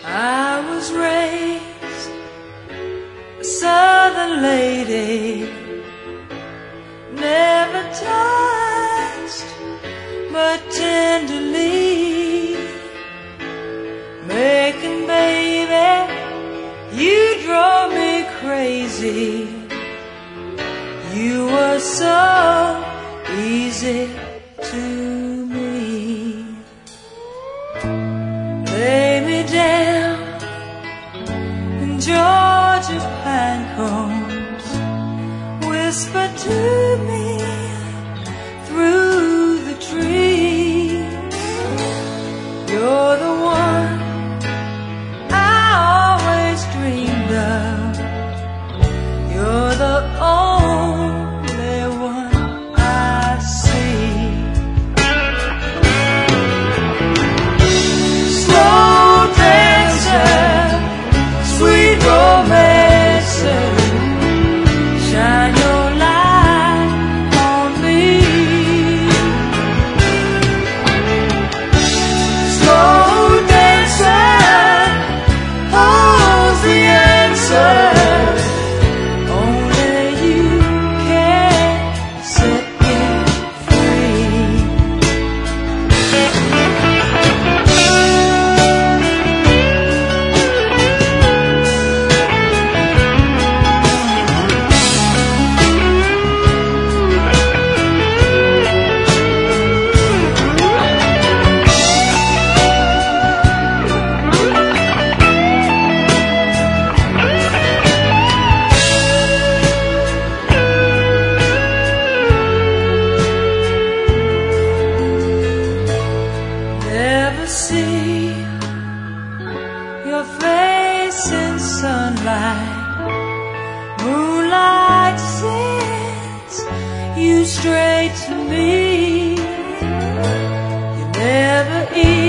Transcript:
I was raised a southern lady, never touched but tenderly, making baby, you drove me crazy. You were so easy to me. Lay me down in Georgia pine cones, whisper to me through the trees. You're the one I always dreamed of. You're the only one I see. Slow dancer, sweet romancer, shine your light on me. Slow dancer, holds the answer. Only you can set me free. Never see your face in sunlight. Moonlight sends you straight to me. You never eat